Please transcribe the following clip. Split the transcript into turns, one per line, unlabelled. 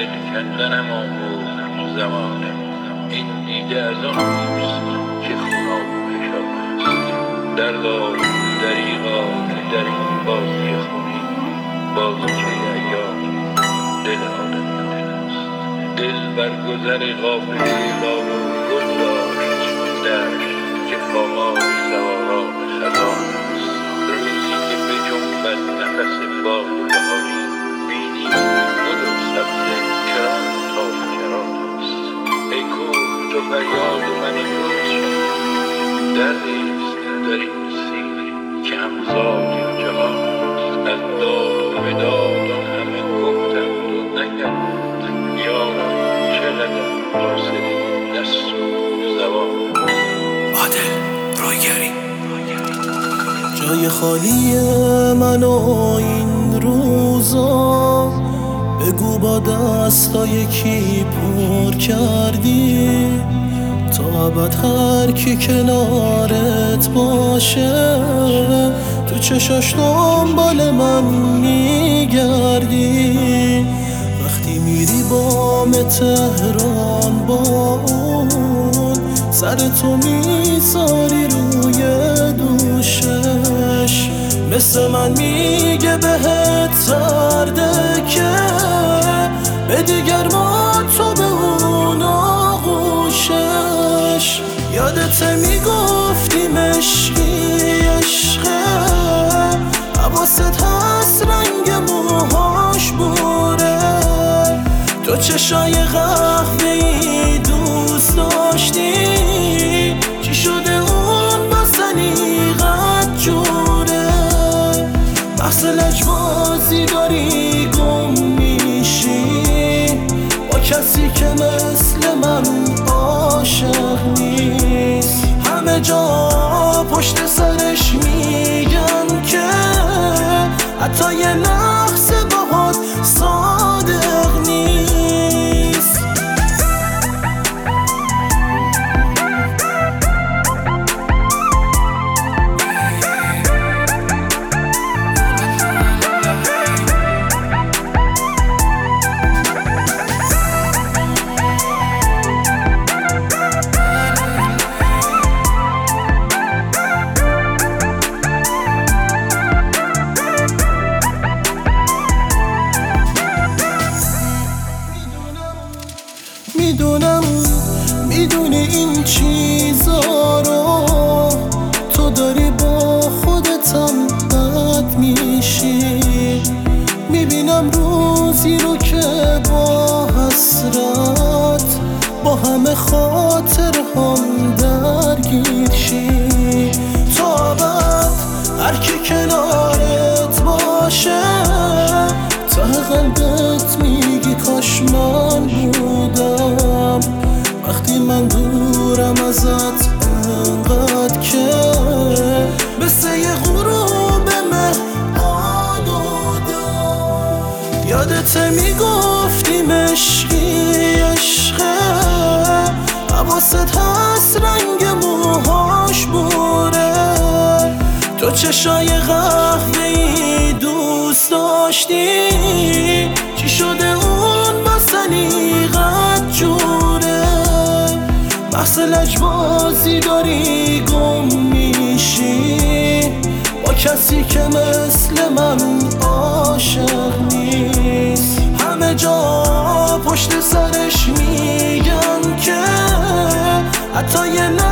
دل کندنم آموخت زمانه. این دیده از آن نیست که خوناب فشان است. دردا دریغا که در این بازی خونی بازیچه ایام دل آدمیان است. دل بر گذر قافله باغ و گل داشت دشت که پامال سواران خزان است. روزی که بجنبد نفس باد بهاری بینی گل و سبزه کران تا کران است. ای کوه تو فریاد من امروز شنید، دردیست در این مسیر که همزاد جهان است. از داد و بداد آن همه گفتند و نکردند. یاران چقدر فاصله دست و زبان.
عادل رویگری.
جای خالی من و این روزا بگو با دستای کی پر کردی، تا ابد هر کی کنارت باشه تو چشاش دنبال من میگردی. وقتی میری بام تهران با اون سر تو میذاری روی دوشش، مثل من میگه بهت سرده که به دیگر ما تو به اون آغوشش. یادت میگفتی مشکی عشقه، حواست هست رنگ موهاش بوره، تو چشای قهوه‌ای دوست داشتی، چی شده اون با سلیقت جوره. بحث لجبازی داری گم میشی با کسی که مثل من عاشق نیست. همه جا پشت سرش میگن که حتی یه لحظه باهات صادق نیست. میدونی این چیزا رو تو داری با خودتم بد میشی. میبینم روزی رو که با حسرت با همه خاطر هم درگیر شی. تا ابد هر کی کنارت باشه ته قلبت میگی کاش من بودم. وقتی من دورم ازت انقدر که مثل یه غروب مه آلودم. یادت میگفتی مشکی عشقه، حواست هست رنگ موهاش بوره، تو چشای قهوه‌ای دوست داشتی، چی شده اون با سلیقت جوره. بحث لجبازی داری گم میشی با کسی که مثل من عاشق نیست. همه جا پشت سرش میگن که حتی یه